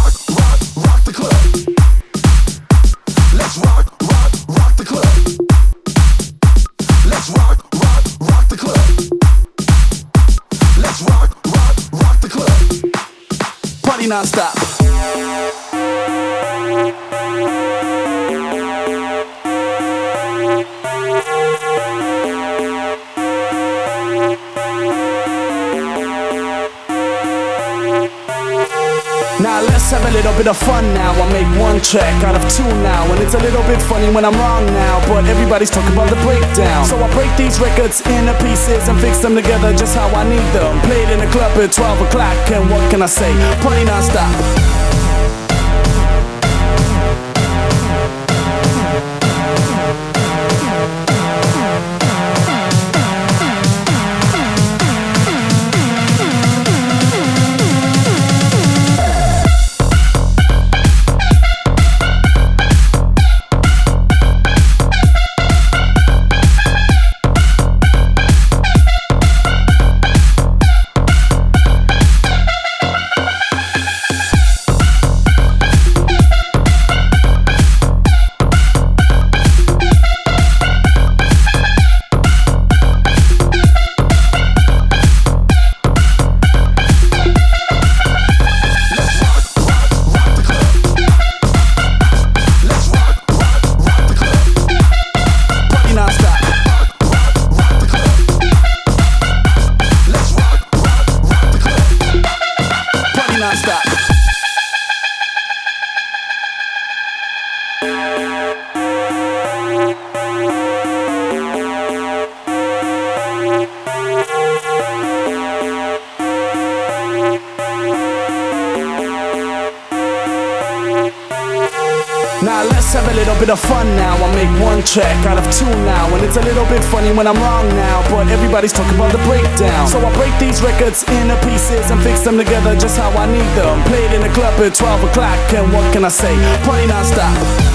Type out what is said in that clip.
rock, rock, rock the club. Let's rock, rock, rock the club. Let's rock, rock, rock the club. Let's rock, rock, rock the club. Party non-stop. Now let's have a little bit of fun now. I make one track out of two now, and it's a little bit funny when I'm wrong now, but everybody's talking about the breakdown. So I break these records into pieces and fix them together just how I need them. Played in the club at 12 o'clock, and what can I say? Party non-stop. Now let's have a little bit of fun now. I make one track out of two now, and it's a little bit funny when I'm wrong now, but everybody's talking about the breakdown. So I break these records into pieces and fix them together just how I need them. Played in the club at 12 o'clock, and what can I say? Party non-stop.